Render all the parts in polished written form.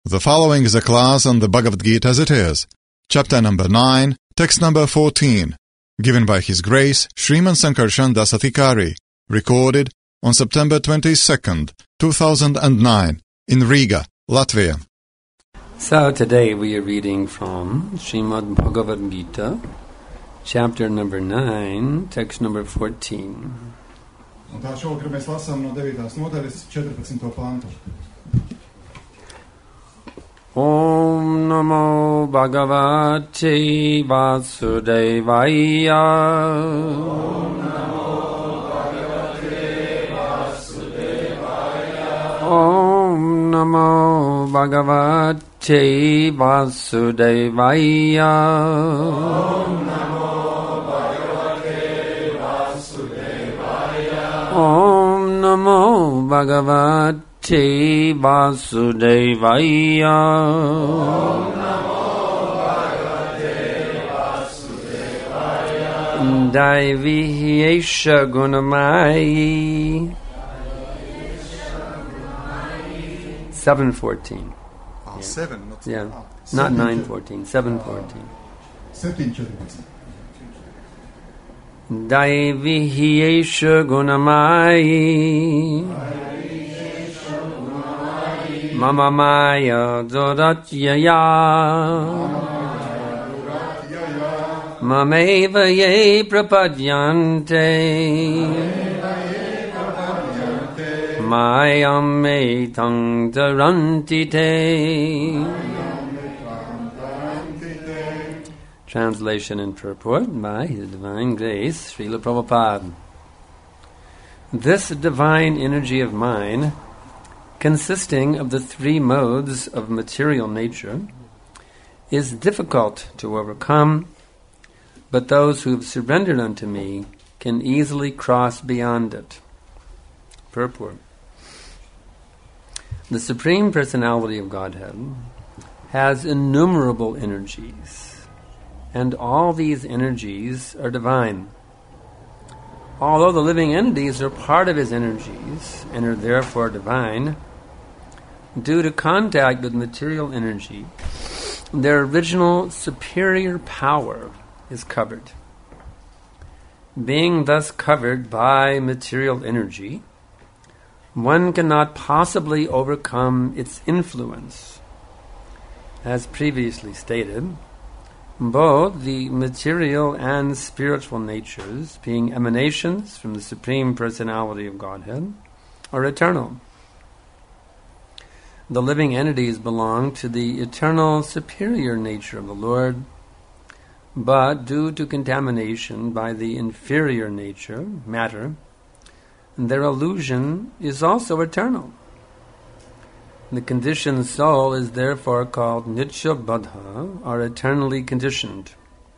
The following is a class on the Bhagavad Gita as it is, chapter number 9, text number 14, given by His Grace Sriman Sankarshan Dasathikari, recorded on September 22nd, 2009, in Riga, Latvia. So today we are reading from Srimad Bhagavad Gita, chapter number 9, text number 14. Un tā šovakar mēs lasām no 9. nodaļas 14. pantu. Om Namo Bhagavate Vasudevaya. Om Namo Bhagavate Vasudevaya. Om Namo Bhagavate Vasudevaya. Om Namo Bhagavate Vasudevaya. Om Namo Bhagavate Vasudevaya. Om Namo Bhagavate Vasudevaya. Daivihiyesha Gunamayi. 7:14. Ah, 7, not Yeah, ah, not 7, 9:14. 7:14. 7:14. Daivihiyesha Gunamayi. Mama Maya Doratyaya. Mameva ye prapadyante. Mayam me tang taranti te. Translation and purport by His Divine Grace, Srila Prabhupada. This divine energy of mine, consisting of the three modes of material nature, is difficult to overcome, but those who have surrendered unto me can easily cross beyond it. Purport. The Supreme Personality of Godhead has innumerable energies, and all these energies are divine. Although the living entities are part of His energies and are therefore divine, due to contact with material energy, their original superior power is covered. Being thus covered by material energy, one cannot possibly overcome its influence. As previously stated, both the material and spiritual natures, being emanations from the Supreme Personality of Godhead, are eternal. The living entities belong to the eternal superior nature of the Lord, but due to contamination by the inferior nature, matter, their illusion is also eternal. The conditioned soul is therefore called Nitya Baddha, or eternally conditioned.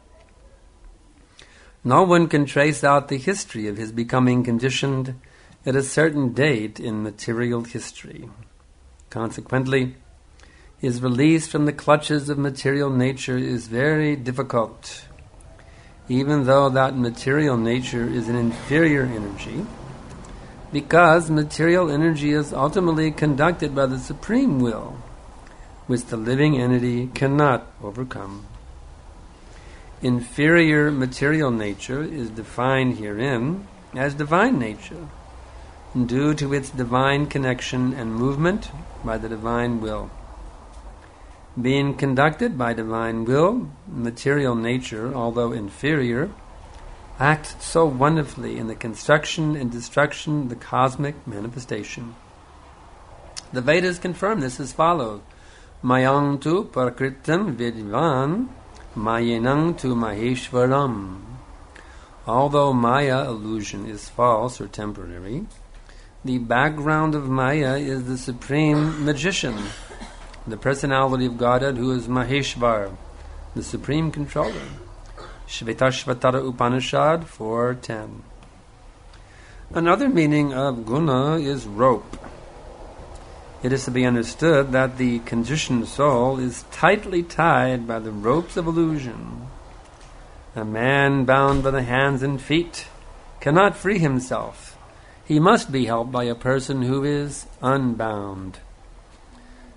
No one can trace out the history of his becoming conditioned at a certain date in material history. Consequently, his release from the clutches of material nature is very difficult. Even though that material nature is an inferior energy, because material energy is ultimately conducted by the Supreme Will, which the living entity cannot overcome. Inferior material nature is defined herein as divine nature, due to its divine connection and movement by the divine will. Being conducted by divine will, material nature, although inferior, acts so wonderfully in the construction and destruction of the cosmic manifestation. The Vedas confirm this as follows: Mayang tu prakritam vidvan, mayenang tu maheshwaram. Although Maya illusion is false or temporary, the background of Maya is the supreme magician, the personality of Godhead, who is Maheshvar, the supreme controller. Shvetashvatara Upanishad 4:10. Another meaning of guna is rope. It is to be understood that the conditioned soul is tightly tied by the ropes of illusion. A man bound by the hands and feet cannot free himself. He must be helped by a person who is unbound.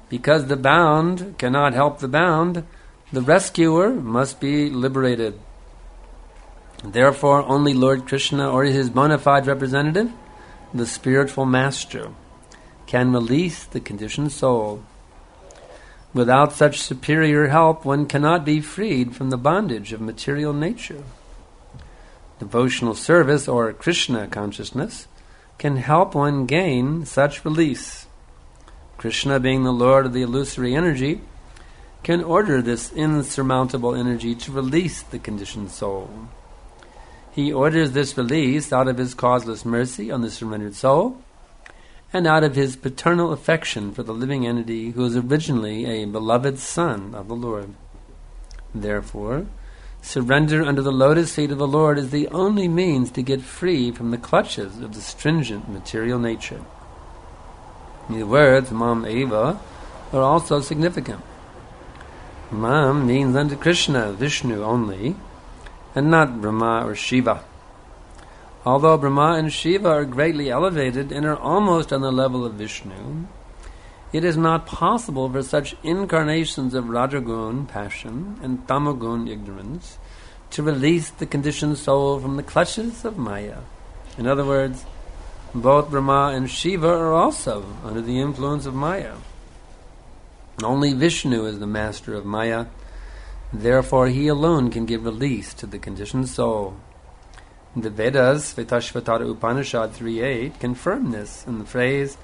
Because the bound cannot help the bound, the rescuer must be liberated. Therefore, only Lord Krishna or his bona fide representative, the spiritual master, can release the conditioned soul. Without such superior help, one cannot be freed from the bondage of material nature. Devotional service, or Krishna consciousness, can help one gain such release. Krishna, being the Lord of the illusory energy, can order this insurmountable energy to release the conditioned soul. He orders this release out of his causeless mercy on the surrendered soul, and out of his paternal affection for the living entity who is originally a beloved son of the Lord. Therefore, surrender under the lotus feet of the Lord is the only means to get free from the clutches of the stringent material nature. The words Mam Eva are also significant. Mam means unto Krishna, Vishnu only, and not Brahma or Shiva. Although Brahma and Shiva are greatly elevated and are almost on the level of Vishnu, it is not possible for such incarnations of Rajagun, passion, and Tamagun, ignorance, to release the conditioned soul from the clutches of Maya. In other words, both Brahma and Shiva are also under the influence of Maya. Only Vishnu is the master of Maya. Therefore, he alone can give release to the conditioned soul. The Vedas, Vetashvatara Upanishad 3.8, confirm this in the phrase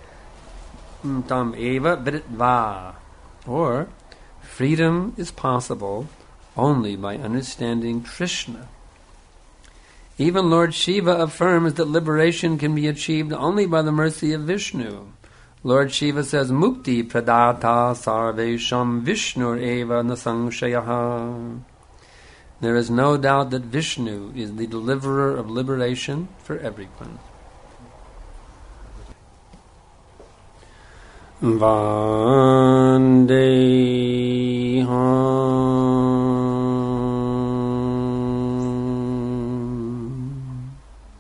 Tam eva viditva, or freedom is possible only by understanding Krishna. Even Lord Shiva affirms that liberation can be achieved only by the mercy of Vishnu. Lord Shiva says, Mukti pradata sarvesham Vishnur eva nasangshayah. There is no doubt that Vishnu is the deliverer of liberation for everyone. Vandeham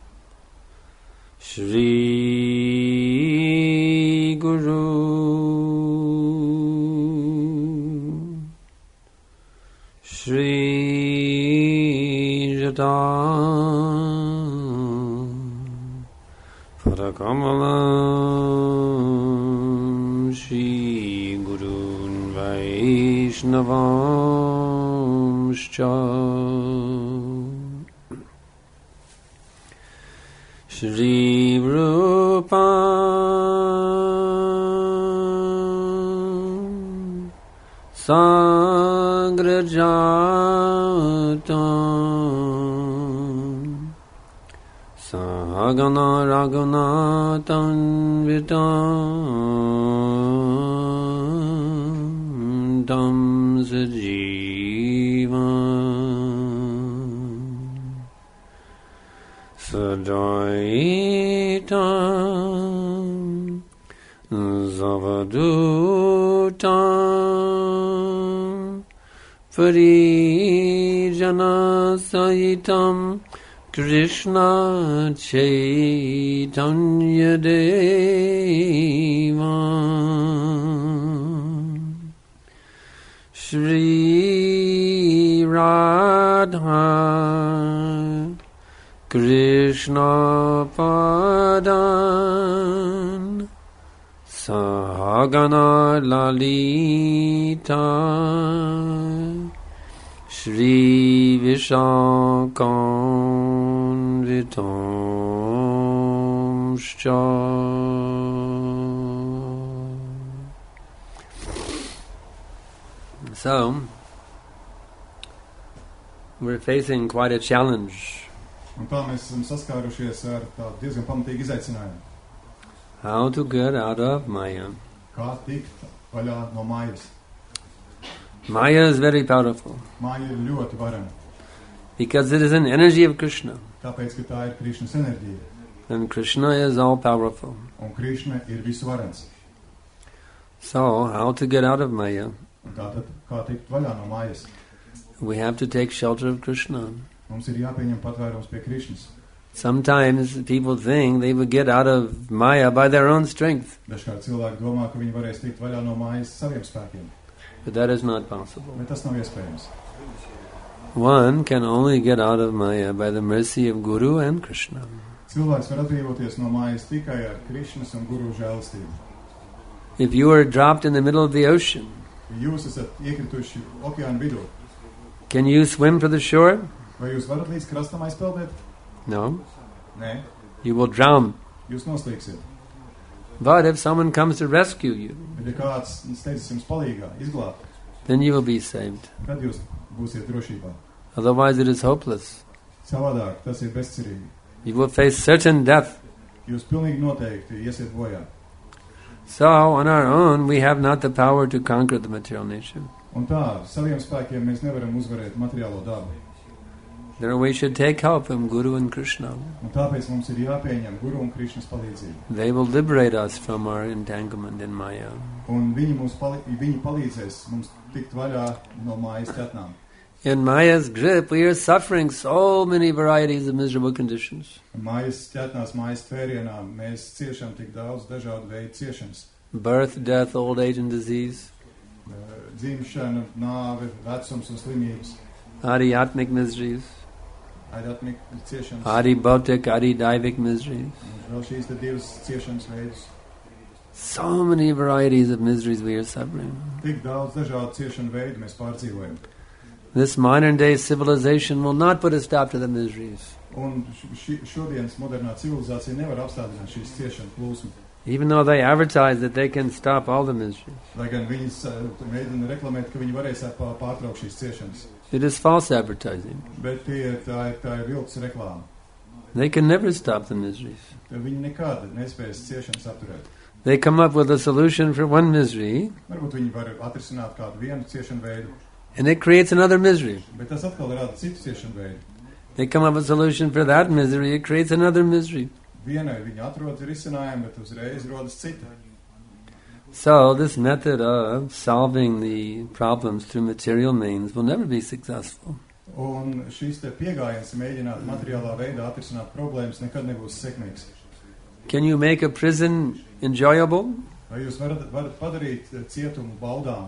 Shri Guru Shri Parakamalam Shri Gurun Vaishnavamscha Shri Rupam Sangrajatam Sahagana Raghunatan Vitam Tam Sajivam Sadaitam Zavadutam Parijana Sahitam Krishna Chaitanya Deva Shri Radha Krishna Padan Sahagana Lalita Shri Vishakam Vitamscha. So, we're facing quite a challenge. Un tā mēs esam saskārušies ar tādu diezgan pamatīgu izaicinājumu. How to get out of Maya. Kā tikt vaļā no Mājas. Maya is very powerful. Māja ir ļoti varena. Because it is an energy of Krishna. Tāpēc, ka tā ir Krišnas enerģija. And Krishna is all powerful. Un Krišna ir visvarens. So, how to get out of Maya? Un tātad, kā tikt vaļā no Mājas? We have to take shelter of Krishna. Mums ir jāpieņem patvērums pie Krišnas. Sometimes people think they would get out of Maya by their own strength. Dažkārt cilvēki domā, ka viņi varēs tikt vaļā no mājas saviem spēkiem. But that is not possible. Bet tas nav iespējams. One can only get out of Maya by the mercy of Guru and Krishna. Cilvēks var atbrīvoties no mājas tikai ar Krišnas un Guru žēlastību. If you are dropped in the middle of the ocean, Jūs esat iekrituši okeāna vidū. can you swim to the shore? Vai jūs varat līdz krastam aizpeldēt? No. Nē. You will drown. Jūs noslīksiet. But if someone comes to rescue you, Bet ja kāds steidzas jums palīgā, izglābt, then you will be saved. tad jūs būsiet drošībā. Otherwise it is hopeless. Savādāk tas ir bezcerīgi. You will face certain death. Jūs pilnīgi noteikti iesiet bojā. So, on our own, we have not the power to conquer the material nature. Un tā, saviem spēkiem mēs nevaram uzvarēt materiālo dabu. There we should take help from Guru and Krishna. Un tāpēc mums ir jāpieņem Guru un Krišnas palīdzību. They will liberate us from our entanglement in Maya. Un viņi palīdzēs mums tikt vaļā no mājas ķetnām. In Maya's grip, we are suffering so many varieties of miserable conditions. Mājas ķetnās, mājas tvērienā mēs ciešam tik daudz dažādu veidu ciešanas. Birth, death, old age and disease. Dzimšana, nāve, vecums un slimības. Adhyatmic miseries. Adhyatmic ciešanas. Adhibhautik, adhidaivik miseries. Un vēl šīs te divas ciešanas veidus. So many varieties of miseries we are suffering. Tik daudz dažādu ciešanu veidu mēs pārdzīvojam. This modern day civilization will not put a stop to the miseries. Un šodienas modernā civilizācija nevar apstādināt šīs ciešanu plūsmu. Even though they advertise that they can stop all the miseries. Lai gan viņi mēģina reklamēt, ka viņi varēs pārtraukt šīs ciešanas. It is false advertising. Bet tā ir viltus reklāma. They can never stop the miseries. Viņi nekad nespēs ciešanas apturēt. They come up with a solution for one misery, Varbūt viņi var atrisināt kādu vienu ciešanu veidu, and it creates another misery. bet tas atkal rada citu ciešanu veidu. They come up with a solution for that misery, it creates another misery. Vienai viņi atrod risinājumu, bet uzreiz rodas cita. So this method of solving the problems through material means will never be successful. Un šīs te piegājiens mēģināt materiālā veidā atrisināt problēmas nekad nebūs sekmīgs. Can you make a prison enjoyable? Vai jūs varat padarīt cietumu baudām?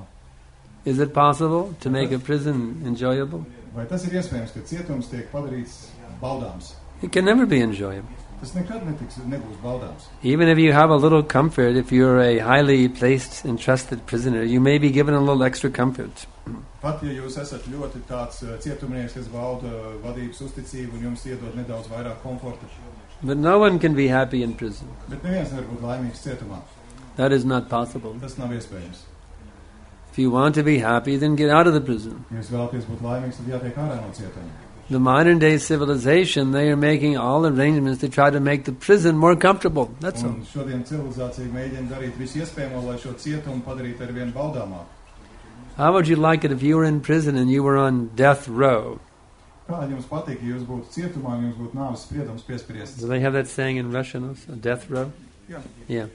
Is it possible to make a prison enjoyable? Vai tas ir iespējams, ka cietums tiek padarīts baudāms? It can never be enjoyable. Tas nekad nebūs baudāms. Even if you have a little comfort, if you're a highly placed and trusted prisoner, you may be given a little extra comfort. Pat ja jūs esat ļoti tāds cietumnieks, kas bauda vadības uzticību un jums iedod nedaudz vairāk komforta. But no one can be happy in prison. Bet neviens nevar būt laimīgs cietumā. That is not possible. Tas nav iespējams. If you want to be happy, then get out of the prison. Ja jūs vēlaties būt laimīgs, tad jātiek ārā no cietuma. The modern day civilization, they are making all arrangements to try to make the prison more comfortable. That's all. Un šodien civilizācija mēģina darīt visu iespējamo, lai šo cietumu padarītu arvien baudāmāku. How would you like it if you were in prison and you were on death row? Kā jums patīk, ja jūs būtu cietumā un jums būtu nāves spriedums piespriests? Do they have that saying in Russian also? Death row? Jā. Yeah.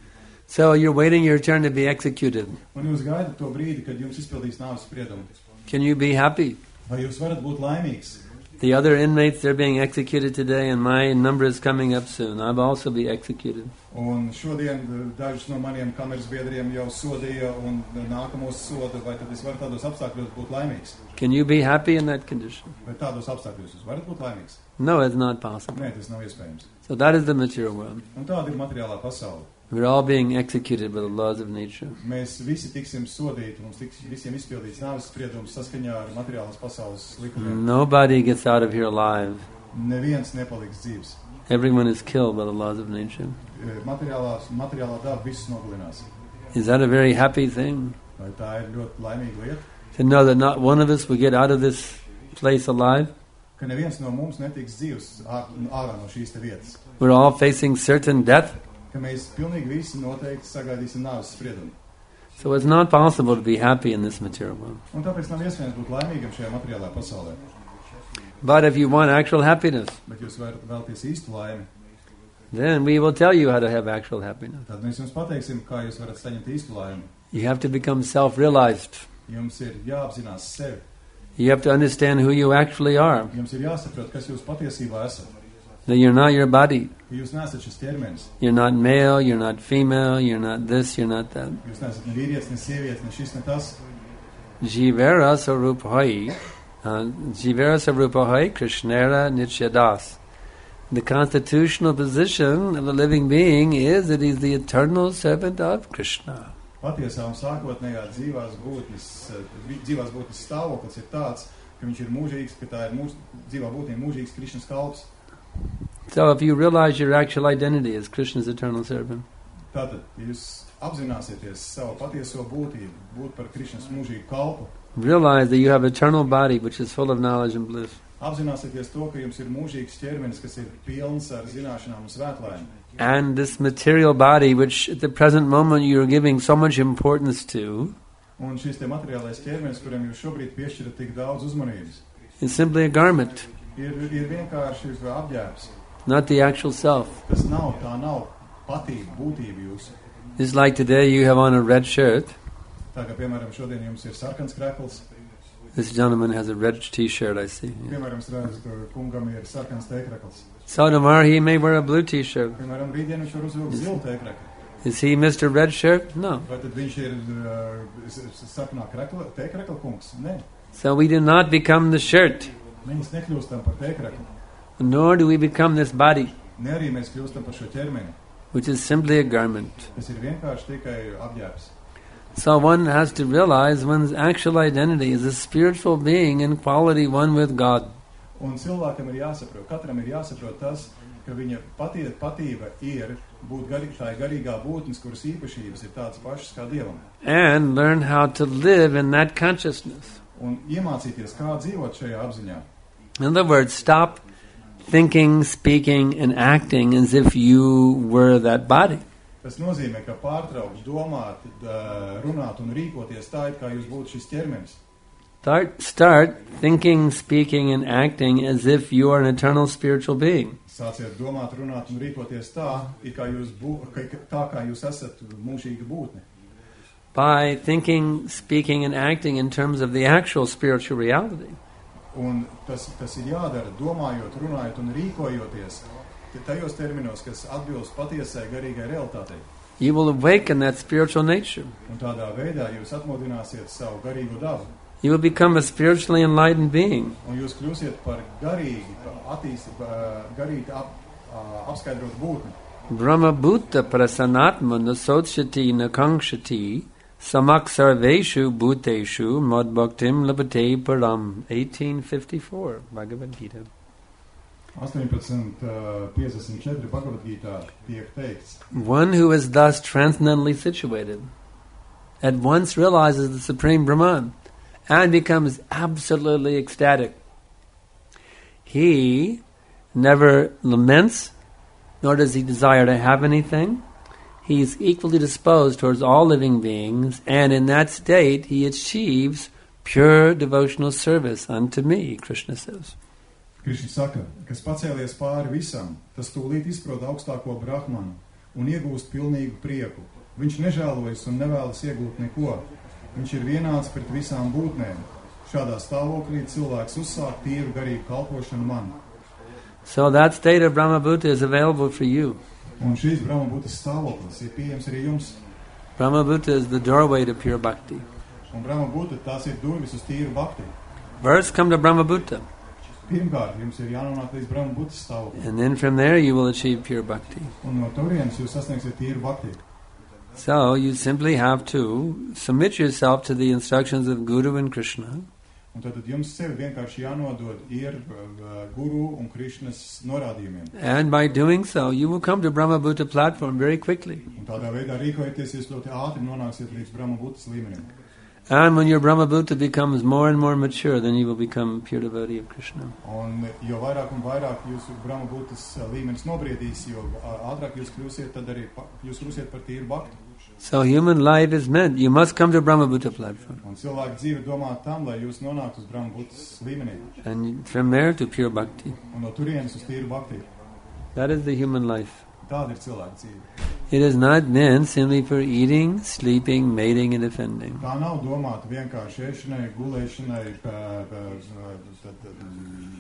So you're waiting your turn to be executed. Un jūs gaidat to brīdi, kad jums izpildīs nāves spriedumu. Can you be happy? Vai jūs varat būt laimīgs? The other inmates, they're being executed today, and my number is coming up soon. I'll also be executed. Un šodien dažus no maniem kameras biedriem jau sodīja un nākamos soda, vai tad es varu tādos apstākļos būt laimīgs? Can you be happy in that condition? Vai tādos apstākļos jūs varat būt laimīgs? No, it's not possible. Nē, tas nav iespējams. So that is the material world. Un tāda ir materiālā pasaule. We're all being executed by the laws of nature. Mēs visi tiksim sodīti, mums tiks visiem izpildīts nāves spriedums saskaņā ar materiālās pasaules likumiem. Nobody gets out of here alive. Neviens nepaliks dzīves. Everyone is killed by the laws of nature. Materiālā daba visus nogalinās. Is that a very happy thing? Vai tā ir ļoti laimīga lieta? To know that not one of us will get out of this place alive? Ka neviens no mums netiks dzīves ārā no šīs te vietas. We're all facing certain death. Ka mēs pilnīgi visi noteikti sagaidīsim nāves spriedumu. So it's not possible to be happy in this material world. Un tāpēc nav iespējams būt laimīgam šajā materiālā pasaulē. But if you want actual happiness, Bet jūs vēlaties īstu laimi, then we will tell you how to have actual happiness. tad mēs jums pateiksim, kā jūs varat saņemt īstu laimi. You have to become self-realized. Jums ir jāapzinās sevi. You have to understand who you actually are. Jums ir jāsaprot, kas jūs patiesībā esat. That you're not your body. Jūs neesat šis ķermenis. You're not male, you're not female, you're not this, you're not that. Jūs neesat ne vīrietis, ne sievietes, ne šis, ne tas. Jivera sarupahai, Jivera sarupahai Krishnera Nityadas. The constitutional position of a living being is that he's the eternal servant of Krishna. Patiesā un sākotnējā dzīvās būtnes stāvoklis ir tāds, ka viņš ir mūžīgs, ka tā ir dzīvā būtne mūžīgs Krishnas kalps. So if you realize your actual identity as Krishna's eternal servant, tātad jūs apzināsieties savu patieso būtību, būt par Krishnas mūžīgu kalpu. Realize that you have eternal body which is full of knowledge and bliss. Apzināsieties to, ka jums ir mūžīgs ķermenis, kas ir pilns ar zināšanām un svētlaimi. And this material body, which at the present moment you are giving so much importance to, Un šis te materiālais ķermenis, kuram jūs šobrīd piešķirat tik daudz uzmanības, is simply a garment, ir vienkārši apģērbs. not the actual self. Tas nav patība, būtība jūsu. It's like today you have on a red shirt. Tā kā, piemēram, šodien jums ir sarkans krekls. This gentleman has a red t-shirt, I see. Yeah. Piemēram, es redzu, ka kungam ir sarkans tēkrekls. So tomorrow he may wear a blue t-shirt. Piemēram, rītdien viņš var uzvilkt zilu tēkrekli. Is he Mr. Red Shirt? No. Vai tad viņš ir sarkanā tēkrekla kungs? Nē. So we do not become the shirt, Mēs nekļūstam par tēkrekli. nor do we become this body, Ne arī mēs kļūstam par šo ķermeni. which is simply a garment. Tas ir vienkārši tikai apģērbs. So one has to realize one's actual identity is a spiritual being in quality one with God. Un cilvēkam ir jāsaprot, katram ir jāsaprot tas, ka viņa patība ir būt garīgā būtnes, kuras īpašības ir tādas pašas kā Dievam. And learn how to live in that consciousness. Un iemācīties, kā dzīvot šajā apziņā. In other words, stop thinking, speaking, and acting as if you were that body. Tas nozīmē, ka pārtraukt, domāt, runāt un rīkoties tā, it kā jūs būtu šis ķermenis. Start thinking, speaking, and acting as if you are an eternal spiritual being. Sāciet domāt, runāt un rīkoties tā, it kā tā kā jūs esat mūžīga būtne. By thinking, speaking, and acting in terms of the actual spiritual reality. Un tas ir jādara, domājot, runājot un rīkojoties tajos terminos, kas atbilst patiesai garīgai realitātei. You will awaken that spiritual nature. Un tādā veidā jūs atmodināsiet savu garīgo dabu. You will become a spiritually enlightened being. Un jūs kļūsiet par garīgi apskaidrot būtni. Brahma bhuta prasanatma nasotshati nakangshati samak sarveshu bhuteshu madbhaktim labate param. 1854, Bhagavad Gita. 18.54 Bhagavad Gītā tiek teikts. One who is thus transcendently situated at once realizes the Supreme Brahman and becomes absolutely ecstatic. He never laments, nor does he desire to have anything. He is equally disposed towards all living beings, and in that state he achieves pure devotional service unto me, Krishna says. Krishna saka, kas pacēlies pāri visam, tas tūlīt izprot augstāko brahmanu un iegūst pilnīgu prieku. Viņš nežēlojas un nevēlas iegūt neko. Viņš ir vienāds pret visām būtnēm. Šādā stāvoklī cilvēks uzsāk tīru garīgu kalpošanu man. So that state of Brahma Bhuta is available for you. Un šīs Brahma Bhutas stāvoklis ir pieejams arī jums. Brahma Bhuta is the doorway to pure bhakti. Un Brahma Bhuta tās ir durvis uz tīru bhakti. First come to Brahma Bhuta. Pirmkārt, jums ir jānonāk līdz Brahma Bhutas stāvoklim. And then from there you will achieve pure bhakti. Un no turienes jūs sasniegsiet tīru bhakti. So you simply have to submit yourself to the instructions of Guru and Krishna. Un tad jums sevi vienkārši jānodod Guru un Krishnas norādījumiem. And by doing so, you will come to Brahma Bhuta platform very quickly. Un tādā veidā rīkojieties, jūs ļoti ātri nonāksiet līdz Brahma Bhutas līmenim. And when your Brahma Bhuta becomes more and more mature, then you will become pure devotee of Krishna. Un jo vairāk un vairāk jūsu Brahma Bhutas līmenis nobriedīs, jo ātrāk jūs kļūsiet, tad arī jūs kļūsiet par tīru bhakti. So human life is meant, you must come to Brahma Bhuta platform. Un cilvēku dzīve domā tam, lai jūs nonāktu uz Brahma Bhutas līmenī. And from there to pure bhakti. Un no turienes uz tīru bhakti. That is the human life. Tāda ir cilvēka dzīve. It is not meant simply for eating, sleeping, mating and defending. Tā nav domāta vienkārši ēšanai, gulēšanai,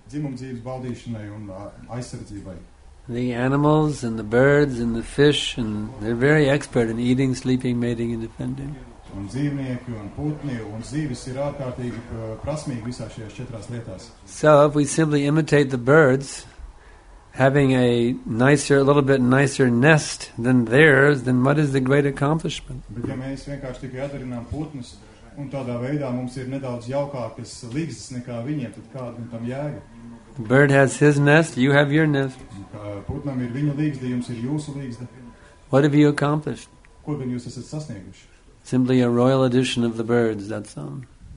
dzimuma dzīves baudīšanai un aizsardzībai. The animals and the birds and the fish, and they're very expert in eating, sleeping, mating, and defending. Un dzīvnieki un putni un zīvis ir ārkārtīgi prasmīgi visās šajās 4 lietās. So if we simply imitate the birds, having a little bit nicer nest than theirs, then what is the great accomplishment? Bet ja mēs vienkārši tikai atdarinām putnus, un tādā veidā mums ir nedaudz jaukākas līgstas nekā viņiem, tad kāda tam jēga? The bird has his nest, you have your nest. Putnam ir viņa līgsta, jums ir jūsu līgsta. What have you accomplished? Ko gan jūs esat sasnieguši? Simply a royal edition of the birds, that's all.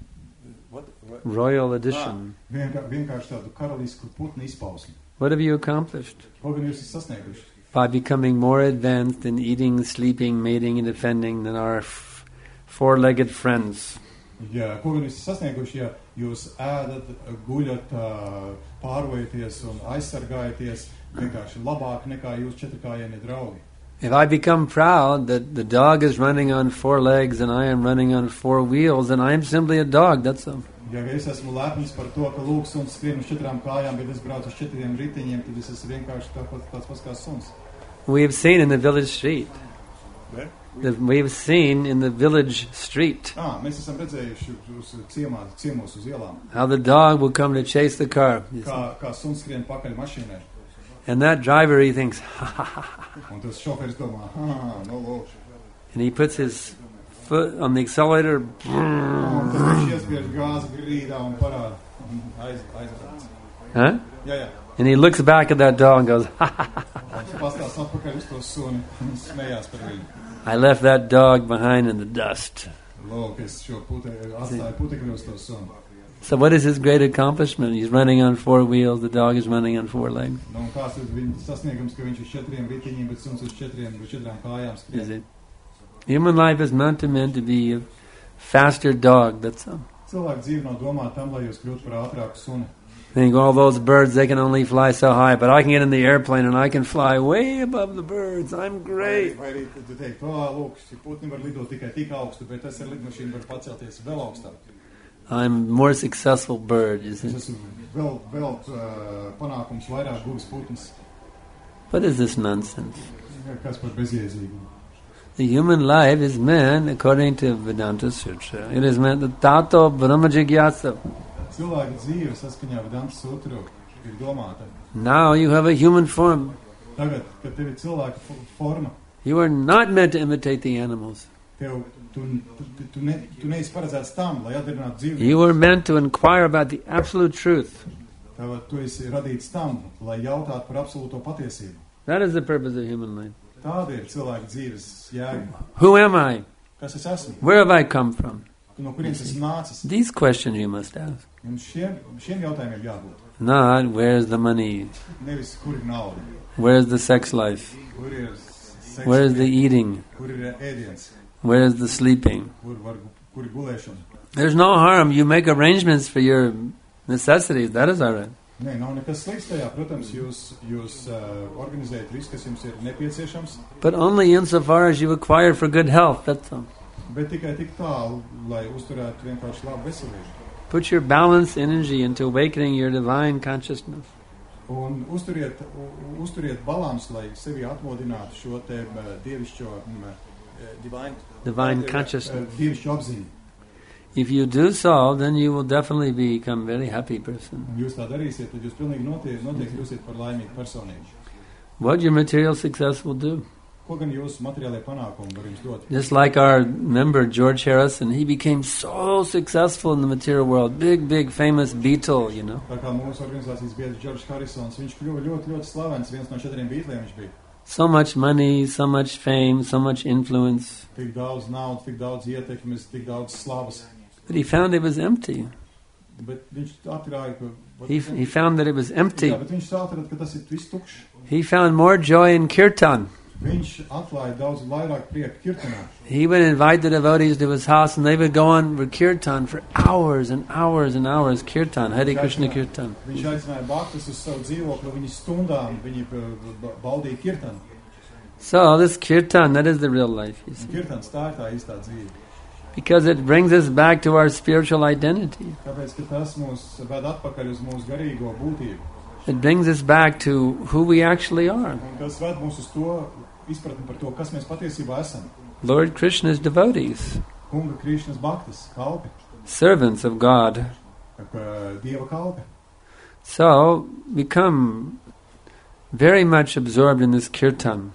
Royal edition. Vienkārši tādu karalisku putnu izpausmi. What have you accomplished? Ko gan jūs esat sasnieguši? By becoming more advanced in eating, sleeping, mating, and defending than our four-legged friends. Ja, ko gan jūs esat sasnieguši, ja jūs ēdat, guļat, pārvojaties un aizsargājaties vienkārši labāk nekā jūs 4-kājainie draugi? If I become proud that the dog is running on 4 legs and I am running on 4 wheels, then I am simply a dog, that's all. Ja es esmu lepns par to, ka lūk suns skrien uz 4 kājām, bet es braucu uz 4 riteņiem, tad es esmu vienkārši tāds pats kā suns. We have seen in the village street. Where? We have seen in the village street. Mēs esam redzējuši uz ciemos uz ielām. How the dog will come to chase the car. Kā suns skrien pakaļ mašīnai. And that driver, he thinks, ha ha ha. Un tas šoferis domā, no lūk. And he puts his foot on the accelerator. Un tas viņš iespiež gāzi grīdā un parāda. Aizvērts. Huh? Jā. And he looks back at that dog and goes, ha ha ha. Pastās atpakaļ uz to suni un smējās par viņu. I left that dog behind in the dust. Lūk, es šo atstāju putekļu uz to suni. So what is his great accomplishment? He's running on 4 wheels, the dog is running on 4 legs. Nu, un kāds ir viņa sasniegums, ka viņš uz 4 riteņiem, bet suns uz 4 kājām skrien? Is it? Human life is meant to be a faster dog, that's all. Cilvēku dzīve nav domāta tam, lai jūs kļūtu par ātrāku suni. Think all those birds, they can only fly so high, but I can get in the airplane and I can fly way above the birds. I'm great. Vai arī tu teiktu, lūk, šī putni var lidot tikai tik augstu, bet es ar lidmašīnu varu pacelties vēl augstāk. I'm more successful bird, you see. Es esmu vēl panākums vairāk guvis putns. What is this nonsense? Kas par bezjēdzīgu? The human life is meant, according to Vedanta Sutra, it is meant the tato brahma jigyasa. Cilvēka dzīve saskaņā Vedanta Sutru ir domāta. Now you have a human form. Tagad, kad tev ir cilvēka forma, You are not meant to imitate the animals. tu neesi paredzēts tam, lai atdarinātu dzīvi. You were meant to inquire about the absolute truth. Tu esi radīts tam, lai jautātu par absolūto patiesību. That is the purpose of human life. Tāda ir cilvēka dzīves jēga. Who am I? Kas es esmu? Where have I come from? No kurienes esmu nācis? These questions you must ask. Un šiem jautājumiem jābūt. Not where's the money? Nevis, kur ir nauda? Where's the sex life? Kur ir seks? Where's the eating? Kur ir ēdiens? Where's the sleeping? Kur ir gulēšana? There's no harm. You make arrangements for your necessities. That is all right. Nē, nav nekas slikts tajā. Protams, jūs organizējat visu, kas jums ir nepieciešams. But only insofar as you acquire for good health. That's all. Bet tikai tik tālu, lai uzturētu vienkārši labu veselību. Put your balanced energy into awakening your divine consciousness. Un uzturiet balansu, lai sevi atmodinātu šo te dievišķo divine consciousness. Dievišķo apziņu. If you do so, then you will definitely become a very happy person. Un jūs tā darīsiet, tad jūs pilnīgi noteikti kļūsiet par laimīgu personību. What your material success will do. Ko gan jūsu materiālajie panākumi var jums dot? Just like our member George Harrison, he became so successful in the material world. Big, famous Beatle, you know. Tā kā mūsu organizācijas biedrs George Harrisons, viņš kļuva ļoti slavens, viens no 4 Beatliem viņš bija. So much money, so much fame, so much influence. Tik daudz naudas, tik daudz ietekmes, tik daudz slavas. But he found it was empty. Bet viņš atrāja, ka... He found that it was empty. Jā, bet viņš atrada, ka tas ir viss tukšs. He found more joy in kirtan. Viņš atklāja daudz vairāk prieku kirtanā. He would invite the devotees to his house and they would go on with kirtan for hours and hours and hours. Kirtan, Hare Krishna kirtan. Viņš aicināja bhaktus uz savu dzīvokli, viņi stundām, viņi baudīja kirtanu. So this kirtan, that is the real life. You see. Kirtans, tā ir tā īstā dzīve. Because it brings us back to our spiritual identity. Kāpēc, ka tas mūs ved atpakaļ uz mūsu garīgo būtību. It brings us back to who we actually are. Un tas ved mūs uz to izpratni par to, kas mēs patiesībā esam. Lord Krishna's devotees. Kunga Krišnas bhaktas, kalpi. Servants of God. Dieva kalpi. So, become very much absorbed in this kirtan.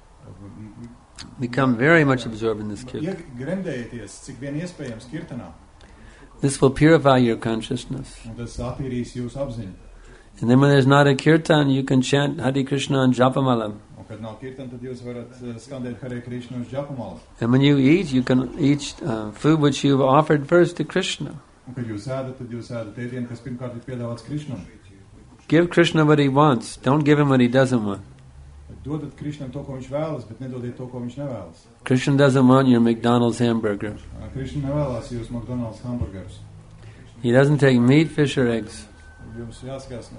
Become very much absorbed in this kirtan. Gremdējieties, cik vien iespējams kirtanā. This will purify your consciousness. Un tas attīrīs jūsu apziņu. And then when there's not a kirtan, you can chant Hare Krishna and Japamala. Un kad nav kirtan, tad jūs varat skandēt Hare Krishna un Japamala. And when you eat, you can eat food which you've offered first to Krishna. Un kad jūs ēdat, tad jūs ēdat ēdienu, kas pirmkārt ir piedāvāts Krishnam. Give Krishna what he wants. Don't give him what he doesn't want. Dodat Krishnam to, ko viņš vēlas, bet nedodiet to, ko viņš nevēlas. Krishna doesn't want your McDonald's hamburger. Krishna nevēlas jūs McDonald's hamburgerus. He doesn't take meat, fish or eggs. Jums jāskās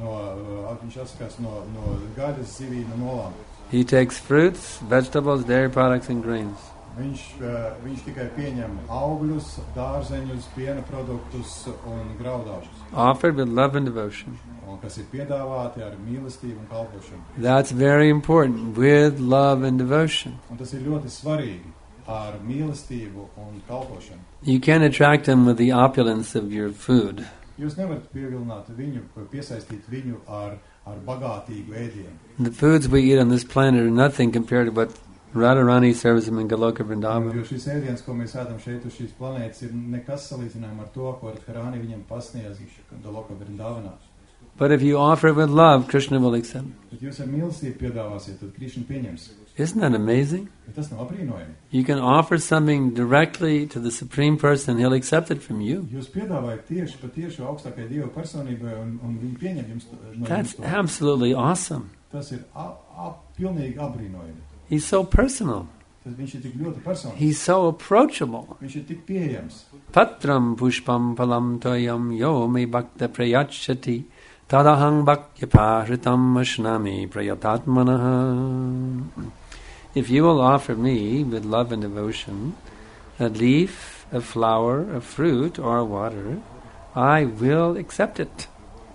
viņš jāskās no gaļas, zivīm un olām. He takes fruits, vegetables, dairy products and grains. Viņš tikai pieņem augļus, dārzeņus, piena produktus un graudaušus. Offered with love and devotion. Un kas ir piedāvāti ar mīlestību un kalpošanu. That's very important, with love and devotion. Un tas ir ļoti svarīgi, ar mīlestību un kalpošanu. You can't attract him with the opulence of your food. Jūs nevarat pievilināt viņu, piesaistīt viņu ar bagātīgu ēdienu. The foods we eat on this planet are nothing compared to what Radharani serves him in Goloka Vrindavan. Jo šis ēdiens, ko mēs ēdam šeit uz šīs planētas, ir nekas salīdzinājumā ar to, ko Radharani viņam pasniedz Goloka Vrindavanā. But if you offer it with love, Krishna will accept. Bet jūs ar mīlestību piedāvāsiet, tad Krishna pieņems. Isn't that amazing? Bet tas nav aprīnojami. You can offer something directly to the Supreme Person, He'll accept it from you. Jūs piedāvājat tieši augstākai Dieva personībai, un viņi pieņem jums no That's jums to. absolutely awesome. Tas ir pilnīgi aprīnojami. He's so personal. Viņš ir tik ļoti personīgs. He's so approachable. Viņš ir tik pieejams. Patram pushpam palam toyam yo me bhakta prayachati tadahang bhakya pahritam ashnami prayatatmanaha. If you will offer me with love and devotion a leaf, a flower, a fruit, or water, I will accept it.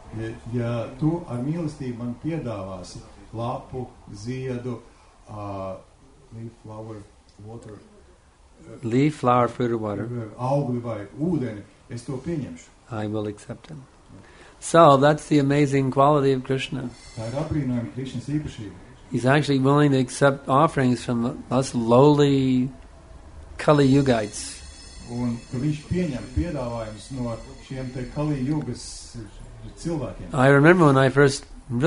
Ja tu ar mīlestību man piedāvāsi lapu, ziedu, leaf, flower, water, leaf, flower, fruit, or water, augli vai ūdeni, es to pieņemšu. I will accept it. So that's the amazing quality of Krishna. Tā ir aprīnojama Krishnas īpašība. He's actually willing to accept offerings from us lowly Kali Yugites. Un viņš pieņem piedāvājumus no šiem te Kali Yugas cilvēkiem. I remember when I first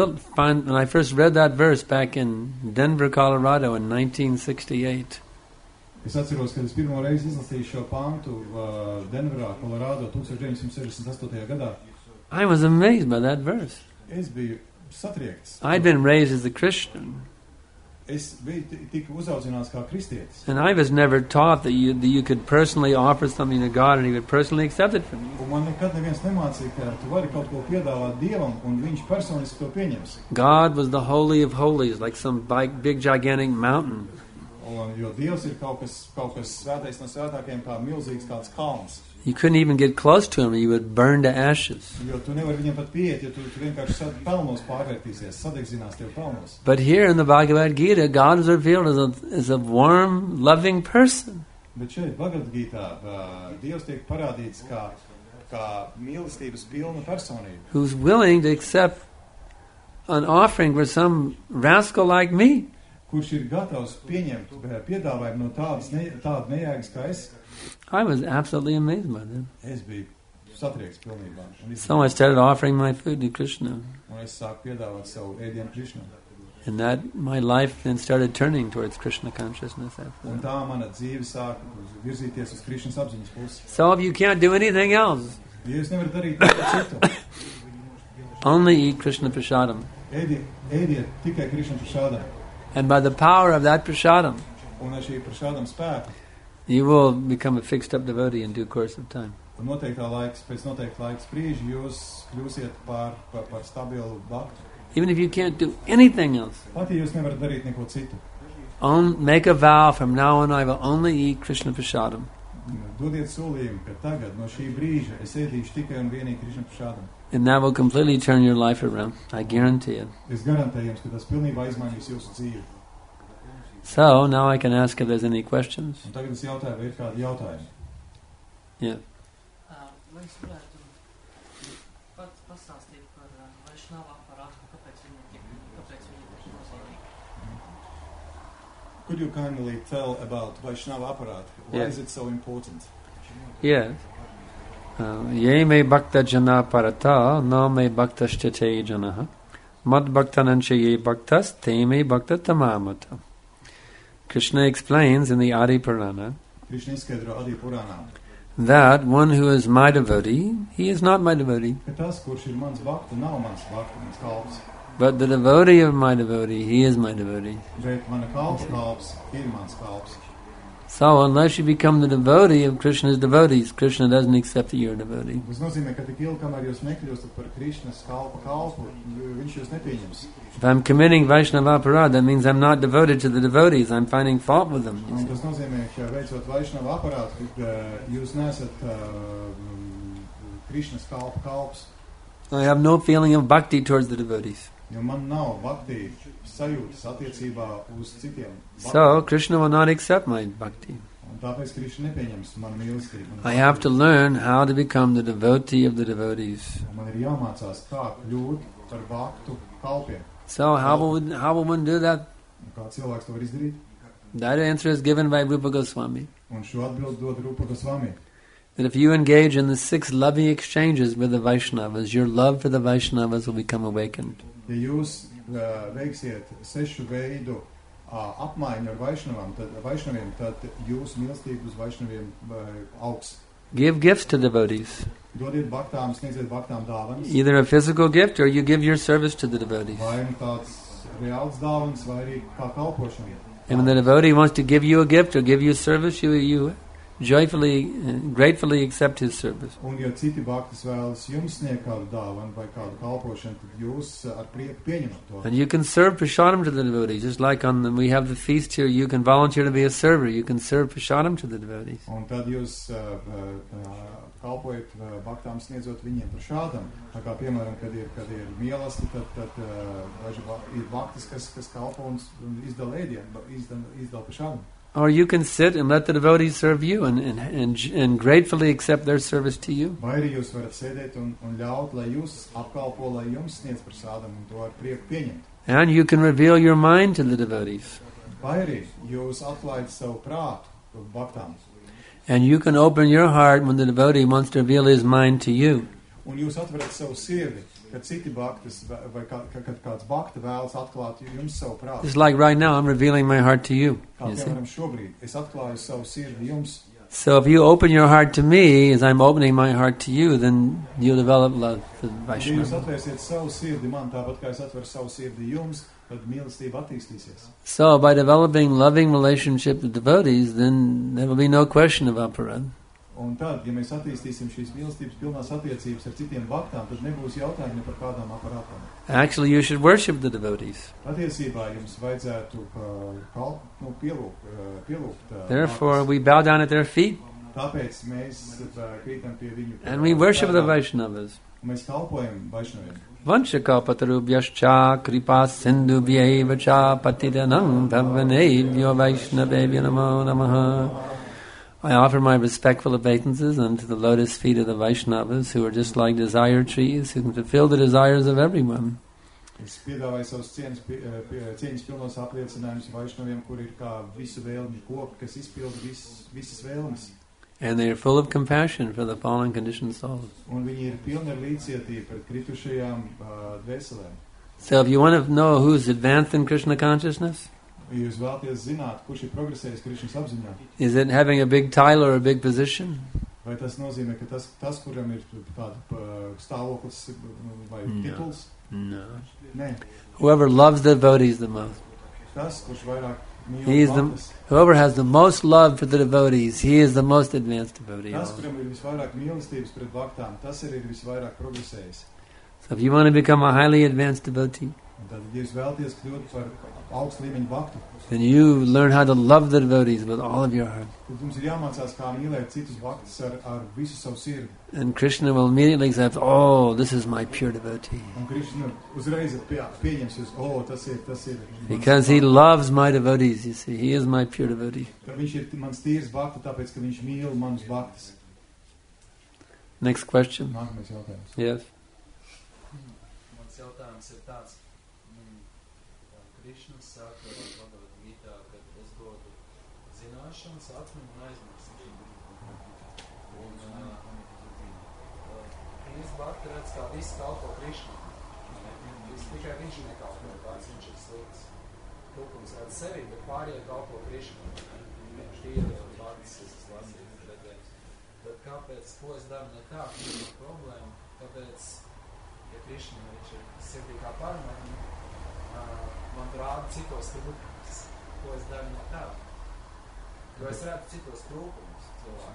read that verse back in Denver, Colorado in 1968. Es atceros, kad es pirmo reizi izlasīju šo pantu Denverā, Colorado 1968. gadā. I was amazed by that verse. Es biju satriekts. I'd been raised as a Christian. Es biju tik uzaudzināts kā kristietis. And I was never taught that you could personally offer something to God and He would personally accept it from you. Un man nekad neviens nemācīja, ka tu vari kaut ko piedāvāt Dievam, un Viņš personiski to pieņems. God was the Holy of Holies, like some big gigantic mountain. Un, jo Dievs ir kaut kas svētais no svētākajiem, kā milzīgs kāds kalns. You couldn't even get close to Him, you would burn to ashes. Jo tu nevari viņam pat pieiet, jo tu vienkārši pelnos pārvērtīsies, sadegzinās tev pelnos. But here in the Bhagavad Gita, God is revealed as a warm, loving person. Bet šeit Bhagavad Gītā Dievs tiek parādīts kā mīlestības pilna personība. Who's willing to accept an offering for some rascal like me. Kurš ir gatavs pieņemt piedāvājumu no tāda nejēgas kā es. I was absolutely amazed by that. Es biju satriekts pilnībā. So I started offering my food to Krishna. Un es sāku piedāvāt savu ēdienu Krishnam. And that my life then started turning towards Krishna consciousness after Un that. tā mana dzīve sāka virzīties uz Krishnas apziņas pusi. So if you can't do anything else, Ja jūs nevarat darīt neko citu, only eat Krishna prasadam. ēdiet tikai Krishna prasadam. And by the power of that prasadam, Un ar šī prasadam spēku, you will become a fixed up devotee in due course of time. un pēc noteikta laika sprīža jūs kļūsiet par stabilu bhaktu. Even if you can't do anything else, Pat ja jūs nevarat darīt neko citu, make a vow from now on I will only eat Krishna prasadam. Dodiet solījumu, ka tagad no šī brīža es ēdīšu tikai un vienīgi Krišna prašādam. And that will completely turn your life around. I guarantee it. Es garantēju jums, ka tas pilnībā izmainīs jūsu dzīvi. So, now I can ask if there's any questions. Un tagad es jautāju, vai ir kādi jautājumi? Yeah. Vai es varētu pastāstīt par Vaišnava aparātu, kāpēc viņi ir nozīmīgi? Could you kindly tell about Vaishnava Aparat? Why Yeah. is it so important? Yeah. Ye me bhakta jana parata, no me bhakta shchate janaha. Mad bhaktanancha ye bhaktas, te me bhakta tamamata. Krishna explains in the Adi Purana Krishna izskaidro Adi Purānā, that one who is my devotee, he is not my devotee. ka tas, kurš ir mans bhakta, nav mans bhakta, mans kalps. But the devotee of my devotee, he is my devotee. Bet mana kalps ir mans kalps. So unless you become the devotee of Krishna's devotees, Krishna doesn't accept that you're a devotee. Tas nozīmē, ka tik ilgi, kamēr jūs nekļūstat par Krišnas kalpu, viņš jūs nepieņems. If I'm committing Vaishnava aparad, that means I'm not devoted to the devotees. I'm finding fault with them. Un tas nozīmē, ka veicot Vaishnava aparātu, jūs nesat Krišnas kalps. I have no feeling of bhakti towards the devotees. Jo man nav bhakti sajūtas attiecībā uz citiem. So Krishna will not accept my bhakti. Un tāpēc Krišna nepieņems manu mīlestību. I have to learn how to become the devotee of the devotees. Man ir jāmācās, kā kļūt par bhaktu kalpiem. So how will one do that? Un kā cilvēks to var izdarīt? That answer is given by Rupa Goswami. Un šo atbildi dod Rupa Goswami. That if you engage in the 6 loving exchanges with the Vaishnavas, your love for the Vaishnavas will become awakened. Ja jūs veiksiet 6 veidu apmaiņu ar Vaishnaviem, tad jūsu mīlestība uz Vaishnaviem augs. Give gifts to devotees. Dodiet bhaktām, sniedziet bhaktām dāvanas. Either a physical gift or you give your service to the devotees. Vai tāds reāls dāvanas, vai arī kā kalpošana. And when the devotee wants to give you a gift or give you service, you joyfully, gratefully accept his service. Un ja citi bhaktis vēlas jums sniegt kādu dāvanu vai kādu kalpošanu, tad jūs ar prieku pieņemat to. And you can serve prasadam to the devotees. Just like we have the feast here, you can volunteer to be a server. You can serve prasadam to the devotees. Un tad jūs kalpojat bhaktām sniedzot viņiem prasadam. Tā kā piemēram, kad ir mīlesti, tad ir bhaktis, kas kalpo un izdala ēdienu, izdala prasadam. Or you can sit and let the devotees serve you and gratefully accept their service to you. Vai arī jūs varat sēdēt un ļaut, lai jūs apkalpo, lai jums sniedz prasadam un to ar prieku pieņemt. And you can reveal your mind to the devotees. Vai arī jūs atklājat savu prātu bhaktām. And you can open your heart when the devotee wants to reveal his mind to you. Un jūs atverat savu sirdi, kad citi bhaktis vai kad kāds bhakta vēlas atklāt jums savu prātu. It's like right now I'm revealing my heart to you. Kā You see? piemēram šobrīd, es atklāju savu sirdi jums. So if you open your heart to me as I'm opening my heart to you, then you'll develop love for Ja jūs Vaishnava. atvērsiet savu sirdi man, tāpat kā es atveru savu sirdi jums, tad mīlestība attīstīsies. So by developing loving relationship with devotees, then there will be no question of aparad. Un tad, ja mēs attīstīsim šīs mīlestības pilnās attiecības ar citiem bhaktām, tad nebūs jautājumi par kādām aparātām. Actually, you should worship the devotees. Patiesībā jums vajadzētu pielūgt. Therefore, we bow down at their feet Tāpēc mēs krītam pie viņu. and we worship the Vaishnavas. Mēs kalpojam Vaishnaviem. Vanchakalpatarubhyascha kripa sindhubhyaiva cha patitanam pavanebhyo Vaishnavebhyo namo namaha. I offer my respectful obeisances unto the lotus feet of the Vaishnavas, who are just like desire trees, who can fulfill the desires of everyone. Es piedāvāju savus cieņas pilnos apliecinājumus Vaishnaviem, kur ir kā visu vēlmi koki, kas izpilda visas vēlmes. And they are full of compassion for the fallen conditioned souls. Un viņi ir pilni ar līdzcietību pret kritušajām dvēselēm. So if you want to know who's advanced in Krishna consciousness, Ja jūs vēlaties zināt, kurš ir progresējis Krišnas apziņā, is it having a big title or a big position? vai tas nozīmē, ka tas kuram ir tāda stāvoklis vai tituls? No. Nē. Whoever loves the devotees the most. Tas, kurš vairāk He mīl is bhaktas. Whoever has the most love for the devotees, he is the most advanced devotee. Tas, kuram ir visvairāk mīlestības pret bhaktām, tas arī ir visvairāk progresējis. So if you want to become a highly advanced devotee, Un tad, ja jūs vēlaties kļūt par augstu līmeņu bhaktu, then you learn how to love the devotees with all of your heart. tad jums ir jāmācās, kā mīlēt citus bhaktus ar visu savu sirdi. And Krishna will immediately accept, oh, this is my pure devotee. Un Krišna uzreiz pieņems jūs, tas ir. Because he loves my devotees, you see. He is my pure devotee. Ka viņš ir mans tīrs bhakta, tāpēc, ka viņš mīl manus bhaktus. Next question. Nākamais jautājums. Yes. Mans jautājums ir tāds. Krišna saka Bhagavad Gītā, ka es dodu zināšanas, atmiņu un aizmirsīšanu. Un Krīnas bhakti redz, kā viss kalpo Krišnam. Tikai viņš nekalpo, kāds viņš ir slikts. Tulkums redz sevi, bet pārējie kalpo Krišnam. Šī ir bhaktis, es esmu lasījis, redzējis. Tad kāpēc, ko es daru ne tā, ka ir problēma, kāpēc, ja Krišna, viņš ir sirdī kā paramaņi, man rāda citos trūkumus, ko es daru ne tā. Jo es redzu citos trūkumus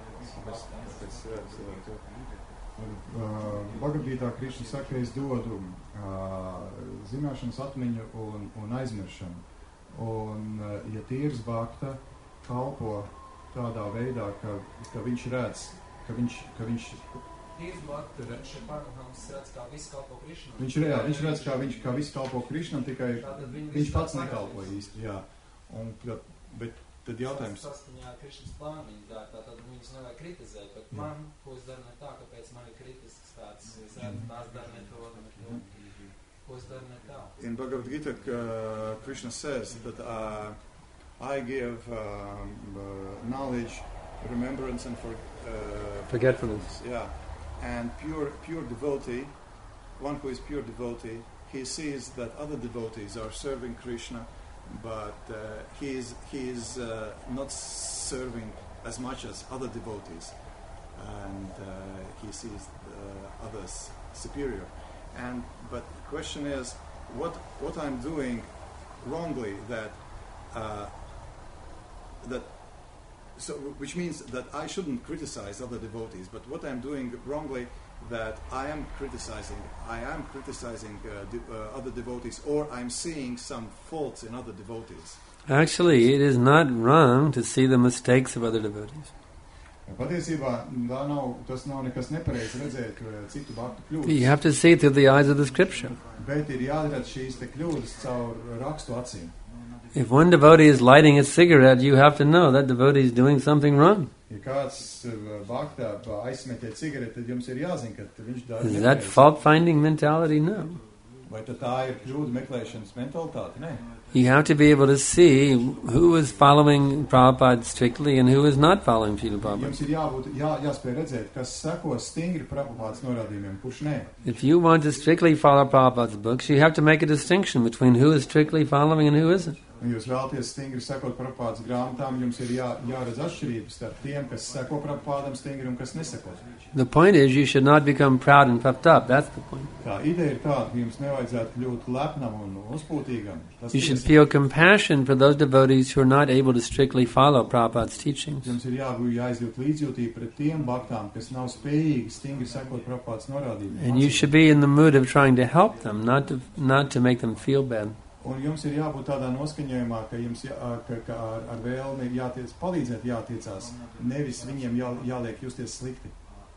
Bhagavad Gītā Krišna saka, ka es dodu zināšanas, atmiņu un aizmiršanu. Un ja tīrs bhakta kalpo tādā veidā, ka viņš redz, ka viņš Tīrs bhakta, viņš ir paramaņs, redz, kā viss kalpo Krišnam. Viņš redz, kā viss kalpo Krišnam, tikai viņš pats nekalpo īsti, jā. Bet tad jautājums. Saskaņā ar Krišnas plānu viņi dara, tātad viņus nevajag kritizēt, bet man, ko es daru ne tā, kāpēc man ir kritisks tāds, es redzu, tās dara ne to, ko es daru ne tā. In Bhagavad Gita, Krishna says that I give knowledge, remembrance and Forgetfulness. Yeah. And pure devotee, one who is pure devotee, he sees that other devotees are serving Krishna, but he is not serving as much as other devotees, and he sees others superior. But the question is, what I'm doing wrongly so which means that I shouldn't criticize other devotees, but what I'm doing wrongly that I am criticizing other devotees, or I'm seeing some faults in other devotees. Actually, it is not wrong to see the mistakes of other devotees. Patiesībā tas nav nekas nepareizi redzēt citu bhaktu kļūdas. You have to see it through the eyes of the scripture. Bet ir jāredz šīs te kļūdas caur rakstu acīm. If one devotee is lighting a cigarette, you have to know that devotee is doing something wrong. Ja kāds bhaktā aizsmeķē cigareti, tad jums ir jāzina, ka viņš dara Is that fault-finding mentality? No. Vai tad tā ir kļūdu meklēšanas mentalitāte? Nē. You have to be able to see who is following Prabhupada strictly and who is not following Srila Prabhupada. Jums ir jāspēj redzēt, kas seko stingri Prabhupādas norādījumiem, kurš nē. If you want to strictly follow Prabhupada's books, you have to make a distinction between who is strictly following and who isn't. Un jūs vēlaties stingri sekot Prabhupādas grāmatām, jums ir jāredz atšķirības starp tiem, kas seko Prabhupādam stingri un kas neseko. The point is, you should not become proud and puffed up. That's the point. Tā ideja ir tāda, ka jums nevajadzētu kļūt lepnam un uzpūtīgam. You should feel compassion for those devotees who are not able to strictly follow Prabhupada's teachings. Jums ir jāizjūt līdzjūtība pret tiem bhaktām, kas nav spējīgi stingri sekot Prabhupādas norādījumiem. And you should be in the mood of trying to help them, not to make them feel bad. Un jums ir jābūt tādā noskaņojumā, ka jums ka ar vēlmi palīdzēt jātiecās, nevis viņiem jāliek justies slikti.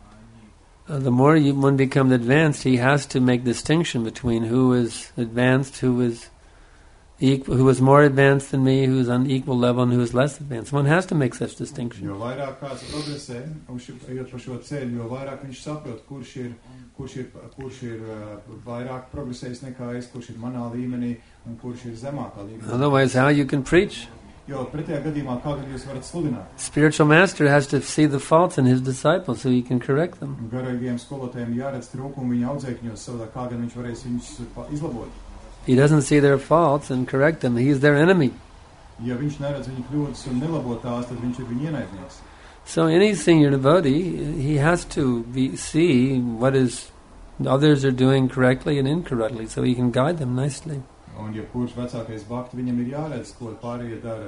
The more one becomes advanced, he has to make distinction between who is advanced, who is more advanced than me, who is on equal level, and who is less advanced. One has to make such distinction. Jo vairāk kāds progresē, ejot pa šo ceļu, jo vairāk viņš saprot, kurš ir vairāk progresējis nekā es, kurš ir manā līmenī un kurš ir zemākā līmenī. Otherwise, how you can preach? Jo pretējā gadījumā, kā gan jūs varat sludināt? Spiritual master has to see the faults in his disciples so he can correct them. Garīgiem skolotājiem jāredz trūkumi viņa audzēkņos, savādā kā gan viņš varēs viņus izlabot. He doesn't see their faults and correct them. He is their enemy. Ja viņš neredz viņu kļūdas un nelabo tās, tad viņš ir viņa ienaidnieks. So any senior devotee, he has to see what others are doing correctly and incorrectly so he can guide them nicely. Un ja kurš vecākais bhakti, viņam ir jāredz, ko pārējie dara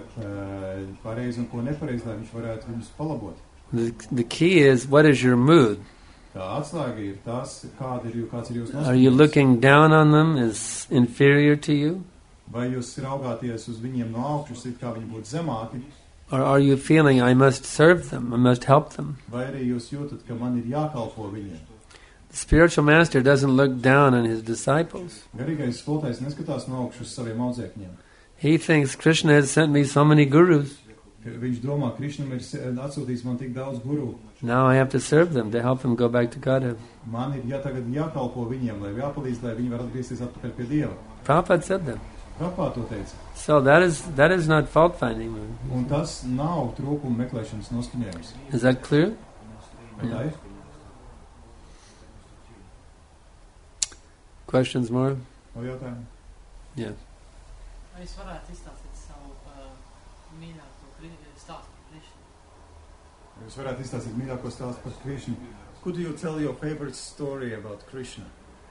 pareizi un ko nepareizi, lai viņš varētu viņus palabot. The key is, what is your mood? Tā atslēga ir tas, kāds ir jūsu Are you noskaņojums. looking down on them as inferior to you? Vai jūs raugāties uz viņiem no augšas, it kā viņi būtu zemāki, Or are you feeling, I must serve them, I must help them? vai arī jūs jūtat, ka man ir jākalpo viņiem. The spiritual master doesn't look down on his disciples. Garīgais skolotājs neskatās no augšas uz saviem audzēkņiem. He thinks Krishna has sent me so many gurus. Viņš domā, Krišnam ir atsūtījis man tik daudz guru. Now I have to serve them to help them go back to Godhead. Man ir tagad jākalpo viņiem, lai jāpalīdz, lai viņi var atgriezties atpakaļ pie Dieva. Prabhupada said that. Prabhupāda to teica. So that is not fault finding. Un tas nav trūkuma meklēšanas noskaņojums. Is that clear? Vai tā ir? Questions more? Vēl jautājumi? Yeah. Vai jūs varētu izstāstīt savu mīļāko stāstu par Krishnu? Jūs varētu izstāstīt mīļāko stāstu par Krishnu. Could you tell your favorite story about Krishna?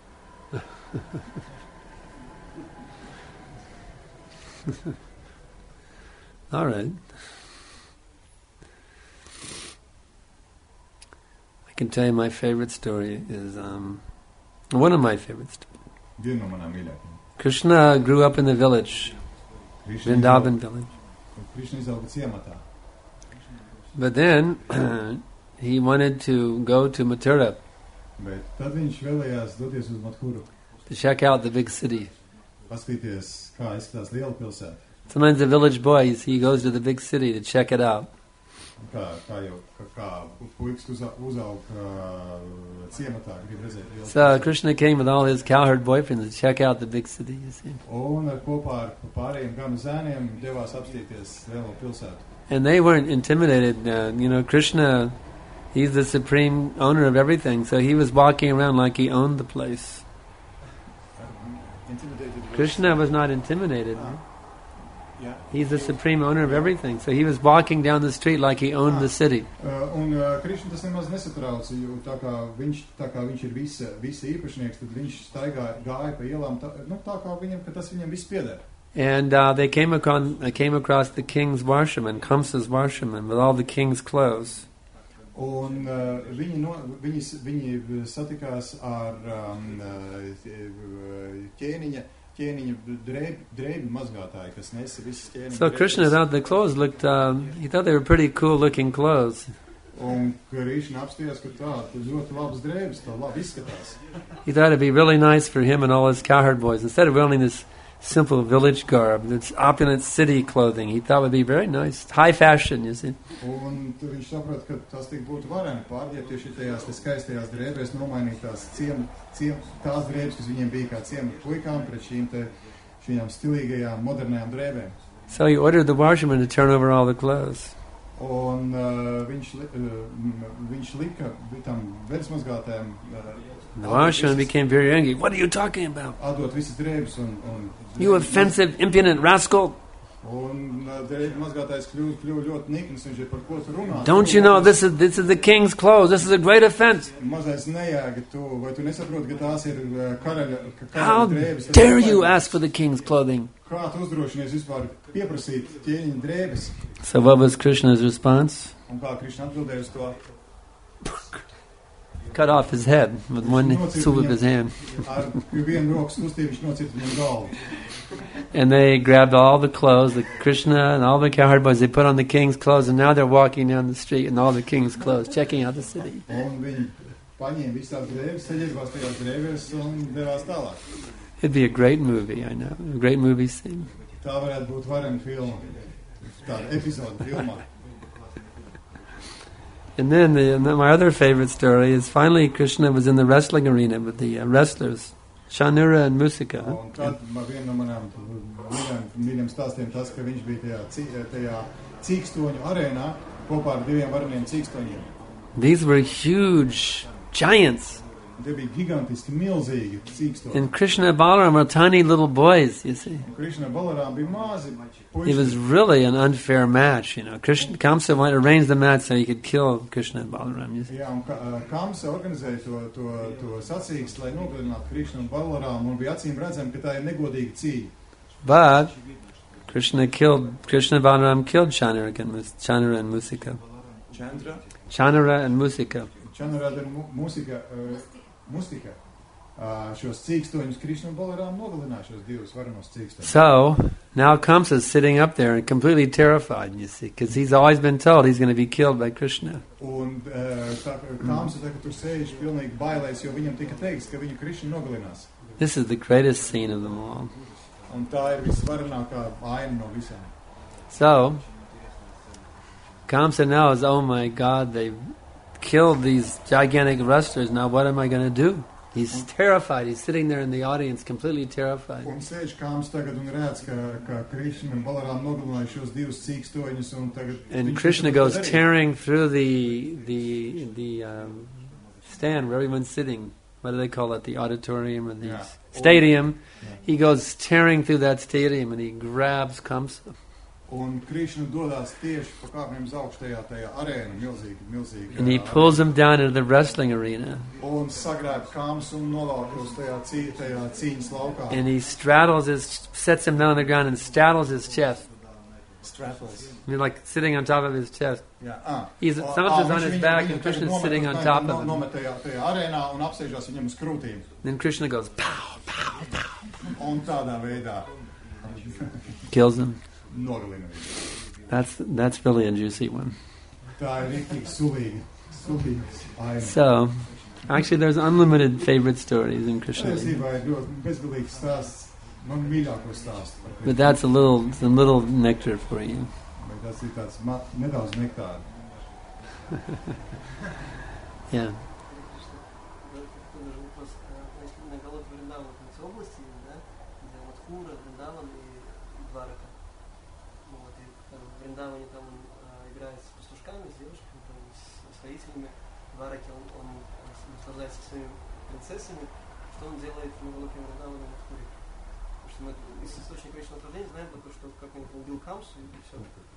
All right. I can tell you my favorite story is one of my favorite stories. Viena no manām mīļākajām. Krishna grew up in the village, Vrindavan village. Krishna izauga ciematā. But then he wanted to go to Mathura Bet tad viņš vēlējās doties uz Mathuru, to check out the big city. paskatīties, kā izskatās liela pilsēta. Sometimes the village boy, he goes to the big city to check it out. Kā puikas uzaug ciematā, grib redzēt lielu So Krishna came with all his cowherd boyfriends to check out the big city, you see. Un kopā ar pārējiem ganu zēniem devās apstīties lielo pilsētu. And they weren't intimidated. Krishna, he's the supreme owner of everything. So he was walking around like he owned the place. Krishna was not intimidated. Yeah. He's the supreme owner of everything. So he was walking down the street like he owned the city. Un Krišna tas nemaz nesatrauca, jo tā kā viņš ir visa īpašnieks, tad viņš gāja pa ielām, tā kā viņam, ka tas viņam viss pieder. And they came across the king's warshaman, Kamsa's warshaman, with all the king's clothes. Un viņi satikās ar ķēniņa drēbi mazgātāju, kas nesa visas ķēniņa So Krishna thought the clothes looked, he thought they were pretty cool looking clothes. Un Krišna apstījās, ka ļoti labas drēbes, tā labi izskatās. He thought it'd be really nice for him and all his cowherd boys, instead of wearing this simple village garb, this opulent city clothing, he thought would be very nice, high fashion, you see. Un viņš saprot, ka tas tik būtu varēni pārģērbties šitajās skaistajās drēbēs, nomainīt tās tās drēbes, kas viņiem bija kā ciema puikām, pret šīm stilīgajām, modernajām drēbēm. So he ordered the washerman to turn over all the clothes. Un viņš lika tam vedsmazgātājiem The washerman became very angry. What are you talking about? atdot visas drēbes un You offensive, impudent rascal! un drēbu mazgātājs kļuva ļoti nikns, viņš ir par ko tu runā. Don't you know this is the king's clothes? This is a great offense. Mazais nejēga vai tu nesaproti, ka tās ir karaļa How drēbes. dare you ask for the king's clothing? Kā tu uzdrošinies vispār pieprasīt ķēniņa drēbes? So what was Krishna's response? Un kā Krišna atbildēja uz to? Cut off his head with one swoop of his hand. Ar vienu rokas kustību viņš nocirta viņam galvu. And they grabbed all the clothes, the Krishna and all the cowherd boys, they put on the king's clothes, and now they're walking down the street in all the king's clothes, checking out the city. Un viņi paņēma visās drēbes, saģērbās tajās drēbēs un devās tālāk. It'd be a great movie, I know. A great movie scene. Tā varētu būt varena filma. Tāda epizoda filmā. And then my other favorite story is finally Krishna was in the wrestling arena with the wrestlers, Shanura and Musika. Un tad viena no manām mīļiem stāstiem tas, ka viņš bija tajā cīkstoņu arēnā kopā ar diviem vareniem cīkstoņiem. These were huge giants. Tie bija gigantiski milzīgi cīkstoņi. And Krishna and Balaram were tiny little boys, you see. Krishna un Balarām bija mazi It was puiši. really an unfair match, Kamsa arranged the match so he could kill Krishna and Balaram, you see. Jā, un Kamsa organizēja to sacīkstu, lai nogalinātu Krishnu un Balarām, un bija acīm redzami, ka tā ir negodīga cīņa. But Krishna and Balaram killed Chanura and Musika. Chandra? Chanura and Musika. Čanarāda ir mustika. Šos cīkstoņus Krišna un Balarāma nogalināja šos divus varenos cīkstoņus. So, now Kamsa is sitting up there and completely terrified, you see, because he's always been told he's going to be killed by Krishna. Un Kamsa tagad tur sēž pilnīgi bailēs, jo viņam tika teikts, ka viņu Krišna nogalinās. This is the greatest scene of them all. Un tā ir visvarenākā aina no visām. So, Kamsa knows, oh my God, they've killed these gigantic wrestlers, now what am I going to do? He's terrified. He's sitting there in the audience, completely terrified. Un sēž Kamsa tagad un redz, ka Krišna un Balarāma nogalināja šos divus cīkstoņus, un tagad... And Krishna goes tearing through the stand where everyone's sitting. What do they call it? The auditorium or the stadium. Yeah. He goes tearing through that stadium and he grabs Kamsa. Un Krišna dodās tieši pa kāpnēm uz augštajā tajā arēna, milzīgi. And he pulls him down into the wrestling arena. Un sagrāb Kamsu un nolauka uz tajā cīņas laukā. And he sets him down on the ground and straddles his chest. Straddles. I mean, like sitting on top of his chest. Yeah. Samsa's on his back and Krishna's sitting on top of him. Tajā arēnā un apsēžās viņam uz krūtīm. Then Krishna goes, pow, pow, pow. Un tādā veidā kills him. Nogalina. That's really a juicy one. Tā ir rīktīgi sulīga aina. So, actually there's unlimited favorite stories in Krishna. Bezgalīgs stāsts, man mīļāko stāstu. But that's a little nectar for you. Tas ir tāds nedaudz nektāri. Yeah. Вриндаване там играет с пастушками, с девушками, там, с воителями. В Двараке он наслаждается своими принцессами. Что он делает в Навалоке Вриндаване в Мадхуре? Потому что мы из источника вечного наслаждения знаем только, что как он убил Камсу и все.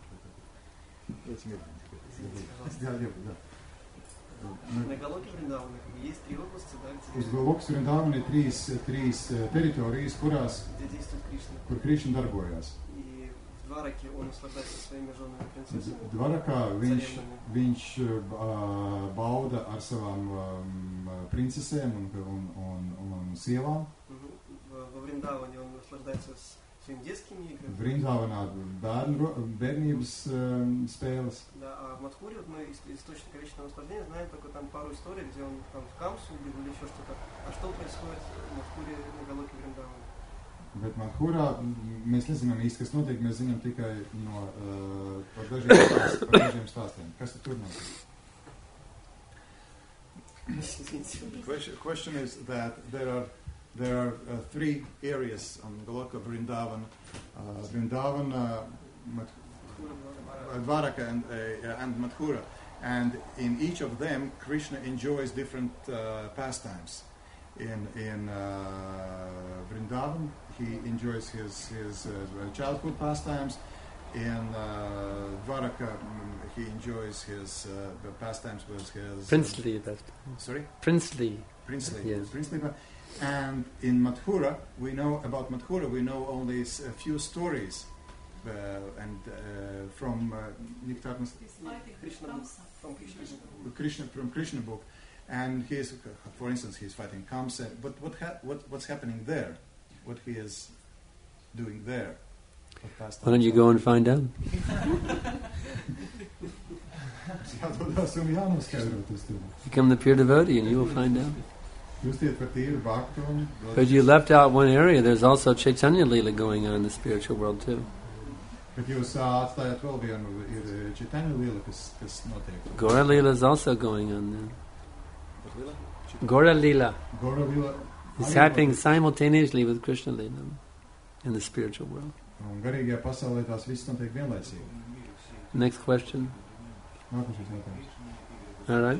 На Галоке Вриндаване есть три области, да, где... Uz Galokas Vrindavana ir trīs teritorijas, kur Krišna darbojās. Двараке он наслаждается своими женами и принцессами. Dvarakā viņš bauda ar savām princesēm un sievām. Во Вриндаване он наслаждается своими детскими играми. Vrindāvanā bērnības spēles. Да, а в Мадхуре мы из источника вечного наслаждения знаем только там пару историй, где он там в Камсу убил или еще что-то. А что происходит в Мадхуре на Галоке Вриндаване? Bet Madhurā mēs nezinām īsti, kas notiek, mēs zinām tikai par dažiem stāstiem. Kas tur notiek? Question is that there are three areas on Goloka Vrindavan, Dvaraka and Madhura, and in each of them Krishna enjoys different pastimes. In Vrindavan, he enjoys his childhood pastimes. In Dvaraka, he enjoys his pastimes with his... Princely pastimes. Sorry? Princely. Yes. Princely. And in Madhura, we know only a few stories. From Krishna book. And for instance, he's fighting Kamsa. But what's happening there? What he is doing there? Why don't you go and find out? Become the pure devotee and you will find out. But you left out one area. There's also Chaitanya Leela going on in the spiritual world too. Gora Leela is also going on there. Gora Leela is happening simultaneously with Krishna Leela in the spiritual world. Next question. All right.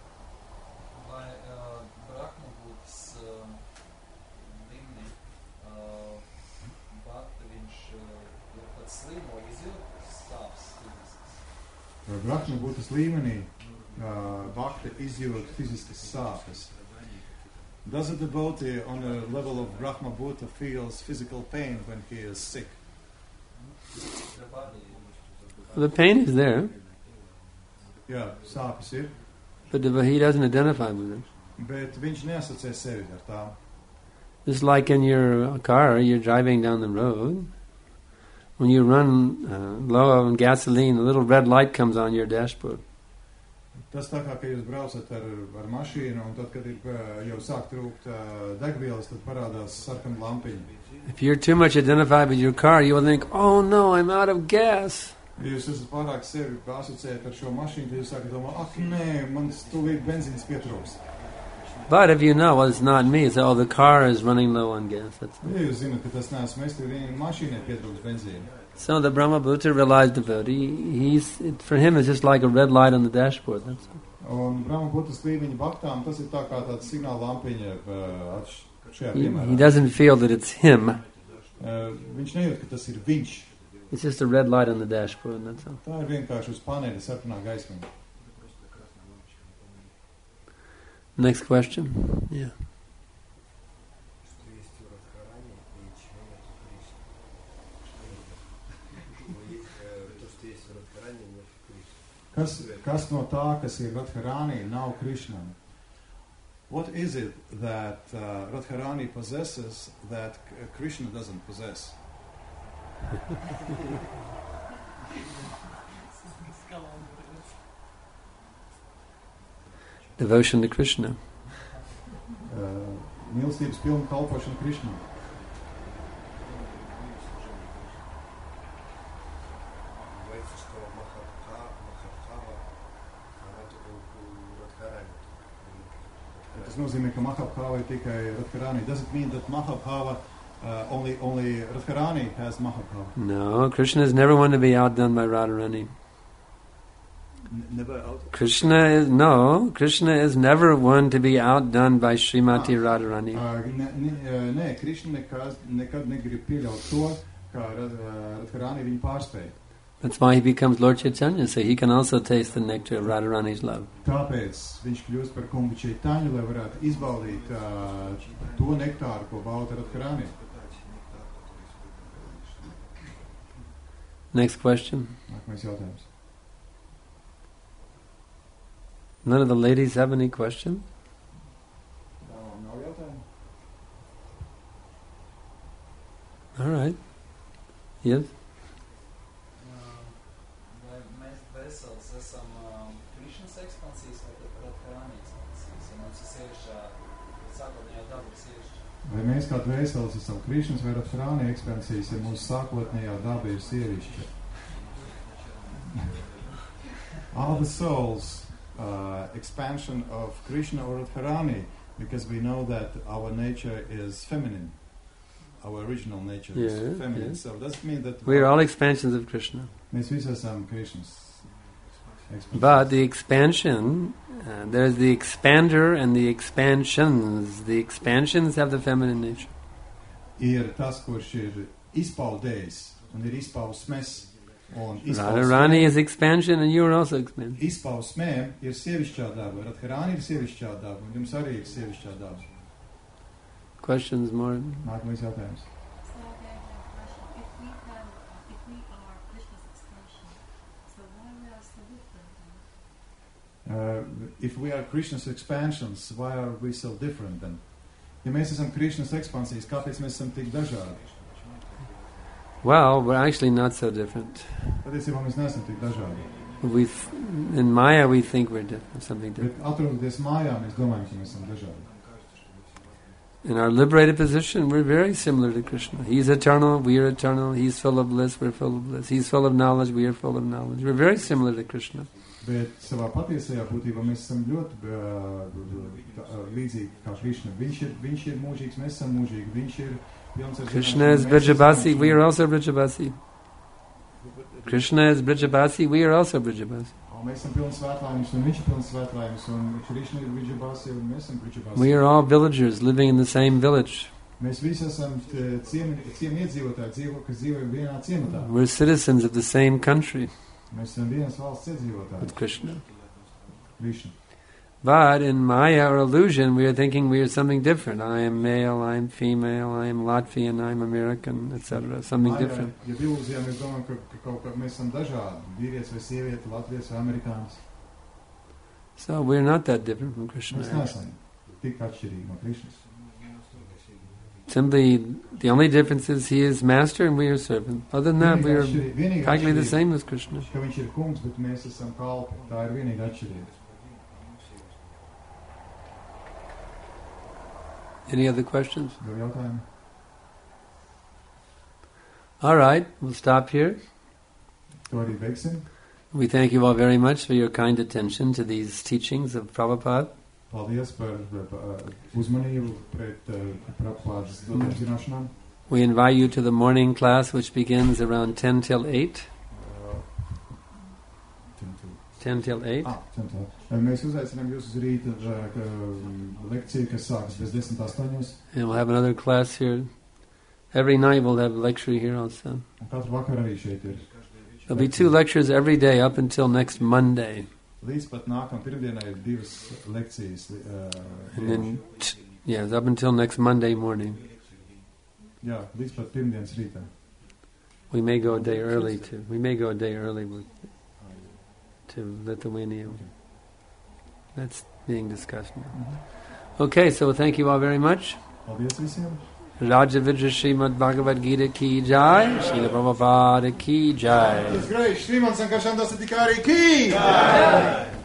Brahma būtas līmenī bhakti izjūt fiziskas sāpes. Does a devotee on a level of Brahma Bhuta feels physical pain when he is sick? Well, the pain is there. Jā, sāpes ir. But he doesn't identify with it. Bet viņš neasociē sevi ar tām. It's like in your car, you're driving down the road. When you run low on gasoline, a little red light comes on your dashboard. Tas tā kā, ka jūs braucat ar mašīnu, un tad, kad ir jau sāk trūkt degvielas, tad parādās sarkana lampiņa. If you're too much identified with your car, you will think, oh no, I'm out of gas. Ja jūs esat pārāk sevi asociējat ar šo mašīnu, tad jūs sākat domāt, ak nē, man stulīt benzīns pietrūks. But if you know, well, it's not me, it's, oh, the car is running low on gas. That's Ja jūs zināt, ka tas neesmu es, tad vienai mašīnai pietrūks benzīna. So the Brahmabhuta realized devotee, for him it's just like a red light on the dashboard. That's all. Un Brahmabhutas līmeņa baktām tas ir tā kā tāds signāla lampiņa šajā He piemērā. doesn't feel that it's him. Viņš nejūt, ka tas ir viņš. It's just a red light on the dashboard, that's all. Tā ir vienkārši uz paneļa sarkanā gaismiņa. Next question. Yeah. Kas no tā, kas ir Radharani, nav Krishnam? What is it that Radharani possesses that Krishna doesn't possess? Devotion to Krishna. Mīlestības pilna kalpošana Krishnam. Tas nozīmē, ka Mahabhava ir tikai Radharani. Does it mean that Mahabhava, only Radharani has Mahabhava? No, Krishna is never one to be outdone by Radharani. Never out. Krishna is never one to be outdone by Srimati Radharani. Nē, Krishna nekad negrib pieļaut to, ka Radharani viņu pārspēja. That's why he becomes Lord Chaitanya, so he can also taste the nectar of Radharani's love. Tāpēc viņš kļūst par kungu Chaitanya, lai varētu izbaudīt to nektāru, ko bauda Radharani. Next question. Nākamais jautājums. None of the ladies have any questions? Nav jautājumu? All right. Yes? Vai mēs vesels esam Krishnas ekspansijas vai Radharani ekspansijas? Ja mums ir sievišķā, sākotnējā daba ir sievišķa. Vai mēs kā dvēseles esam Krishnas vai Radharani ekspansijas, ja mūsu sākotnējā daba ir sievišķa? Are the souls expansion of Krishna or Radharani, because we know that our nature is feminine. Our original nature is feminine. So does it mean that we are all expansions of Krishna? Mēs visi esam Krishnas expansions. But the expansion, there's the expander and the expansions. The expansions have the feminine nature. Ir tas, kurš ir izpaudējis un ir izpausmes. Radharani is expansion and you are also expansion. Izpausmēm ir sievišķā daba, Radharani ir sievišķā daba, un jums arī ir sievišķā daba. Questions more? Nākamais jautājums. So I have a question. If we are Krishna's expansion, so why we are so different then? If we are Krishna's expansions, why are we so different then? Ja mēs esam Krishnas ekspansijas, kāpēc mēs esam tik dažādi? Well, we're actually not so different. Patiesībā mēs neesam tik dažādi. In Maya, we think we're different, something different. Bet atrodoties mājā, mēs domājam, ka mēs esam dažādi. In our liberated position, we're very similar to Krishna. He's eternal, we are eternal. He's full of bliss, we're full of bliss. He's full of knowledge, we are full of knowledge. We're very similar to Krishna. Bet savā patiesajā būtībā mēs esam ļoti līdzīgi kā Krishna. Viņš ir mūžīgs, mēs esam mūžīgi. Viņš ir pilns ar Krishna is Vrijabhasi, we are also Vrijabhasi. Krishna is Vrijabhasi, we are also Vrijabhasi. Mēs esam pilns svētlaimes, un viņš ir pilns svētlaimes, un Krishna ir Vrijabhasi, un mēs esam Vrijabhasi. We are all villagers living in the same village. Mēs visi esam ciemi iedzīvotāji, kas dzīvo vienā ciematā. We're citizens of the same country. Mēs esam vienas valsts iedzīvotāji. With Krishna. Krishna. But in Maya or illusion, we are thinking we are something different. I am male, I am female, I am Latvian, I am American, etc. Something different. Ja ilūzijā mēs domājam, ka kaut kā mēs esam dažādi. Vīrietis vai sieviete, Latvijas vai Amerikānis. So we're not that different from Krishna. Mēs neesam tik atšķirīgi no Krišnas. Simply, the only difference is he is master and we are servant. Other than that, we are practically the same as Krishna. Ka viņš ir kungs, bet mēs esam kalpi. Tā ir vienīga atšķirība. Any other questions? Vēl jautājumi? All right, we'll stop here. To arī beigsim. We thank you all very much for your kind attention to these teachings of Prabhupada. Paldies par uzmanību pret Prabhupādas dotām zināšanām. We invite you to the morning class, which begins around 10 till 8. 10 till 8. Mēs uzaicinām jūs uz rīta lekciju, kas sākas bez 10:08. And we'll have another class here. Every night we'll have a lecture here also. Katru vakaru arī šeit ir. There'll be 2 lectures every day up until next Monday. Līdz pat nākamā pirmdienai ir 2 lekcijas. And then, yes, up until next Monday morning. Jā, līdz pat pirmdienas rītā. We may go a day early too. We may go a day early to Lithuania. That's being discussed now. Okay, so thank you all very much. Paldies visiem. Raja Vidya Srimad Bhagavad Gita ki jai, Srila Prabhupada ki jai. His Grace Sriman Sankarshan Das Adhikari ki jai.